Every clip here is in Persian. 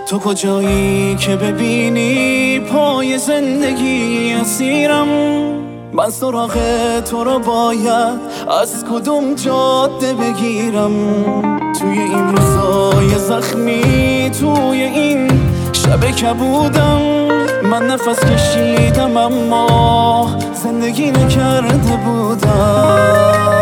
تو کجایی که ببینی پای زندگی اسیرم؟ من سراغ تو رو باید از کدوم جاده بگیرم؟ توی این روزای زخمی، توی این شب کبودم، من نفس کشیدم اما زندگی نکرده بودم.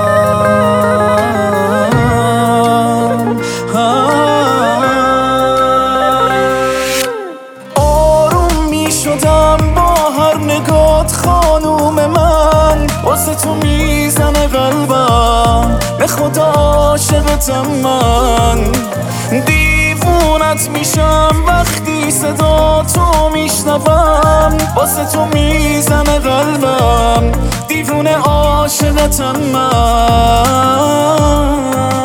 آروم می شدم با هر نگات خانوم من، واسه تو میزنه قلبم، به خدا عاشقتم من. دیوونت میشم وقتی صدا تو میشنوم، واسه تو میزنه قلبم، دیوونه عاشقتم من.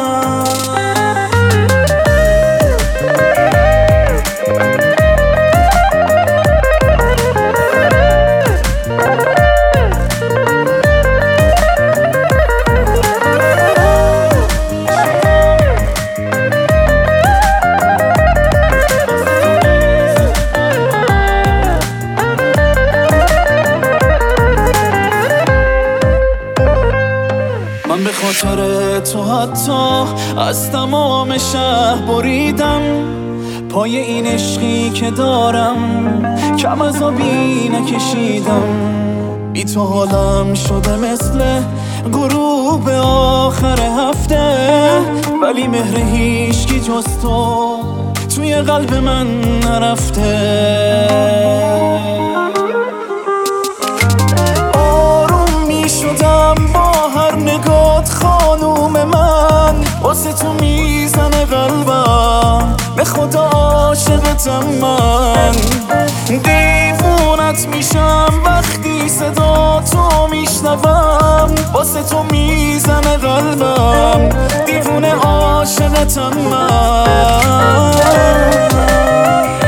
من به خاطر تو حتی از تمام شهر بریدم، پای این عشقی که دارم کم از آبی نکشیدم. بی تو حالم شده مثل غروب آخر هفته، ولی مهر هیچکی جز تو توی قلب من نرفته. آروم می شدم با هر نگات خانوم من، واسه تو میزنه قلبم، به خدا عاشقتم من. دیوونت میشم وقتی صدا تو میشنوم، واسه تو میزنه قلبم، دیوونه عاشقتم من.